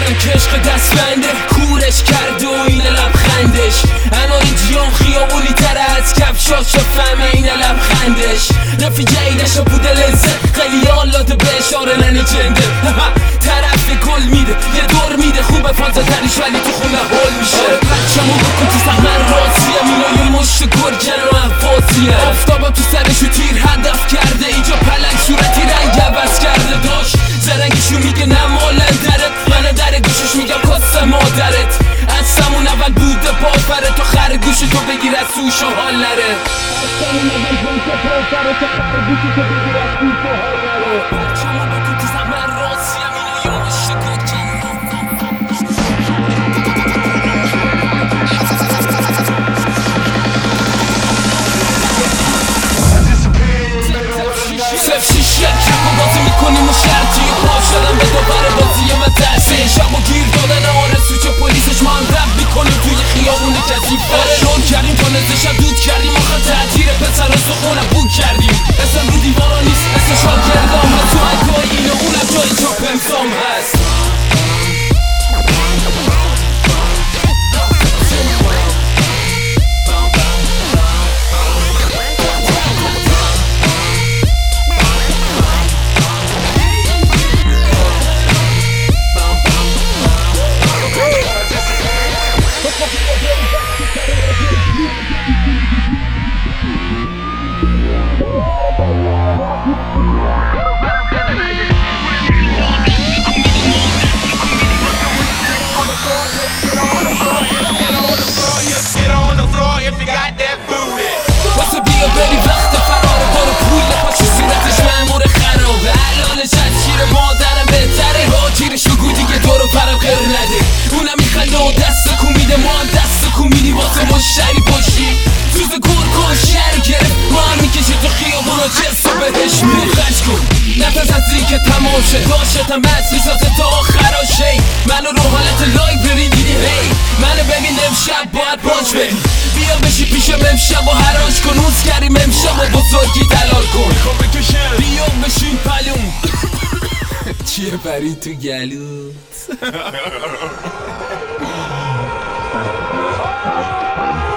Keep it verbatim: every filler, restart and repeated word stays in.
میدونم که عشق دستبنده کورش کرد و این لبخندش اناری جیان خیابونی تر از کفشاش و فهمه این لبخندش رفیق جیدش بوده لذت خیلی آلاده به اشاره ننه جنده طرف گل میده یه دور میده خوبه فانتا تریش ولی تو خونه هول میشه بچه‌مو بکن تو سهمن راسیم اینا یه مشت گرگن و انفاسیه آفتابم تو سرشو تیر هدف کرده اینجا پلنگ صورتی رنگ عوض کرده داشت زرنگشو میگه نه مالندرت من در گوشش میگم کاسه مادرت از سمون اول بوده پافره تو خرگوش تو بگیر از سوش و حال نره از سمون اول بوده پافره تو خرگوش تو بگیر از سوش و حال نره بچه‌مو بکن تو سهمن راسیم اینا یه مشت گرگن شیشه کپا بازی میکنیم و شرطی پا شدم به دوباره بازی من تحصیل شب و گیر دادن آرسو چه پلیسش ما هم رب میکنیم توی خیابون کثیفه شون کردیم تا نزشم دود کردیم آخر تعطیر پسر و سخونم بود کردیم اسم رو دیوارا نیست اسم شاگردام هست تو انگاه این و اونم جایی چاپ امضام هست بیا بری وقت فراره برو پول پاچو صورتش مأمور خرابه الانش از شیر مادرم بهتره با تیرشو گو دیگه دورو فرم غیر نده اونم میخنده و دست کو میده ما هم دست کو میدی واسه مشتری پشتی توز گور کن شهر گرفت ما هم میکشی تو خیابون و جسو بهش میری خش کن نفس از این که تمام شه داشتم بس میسازه تا آخراشه منو رو حالت لایبرری دیدی هی منو ببین امشب باید پانچ بدی بیا بشی پیشم امشب و حراج کن اوز کریم امشب و بزرگی دلال کن بیا بشین پلوم چیه پری تو گلوت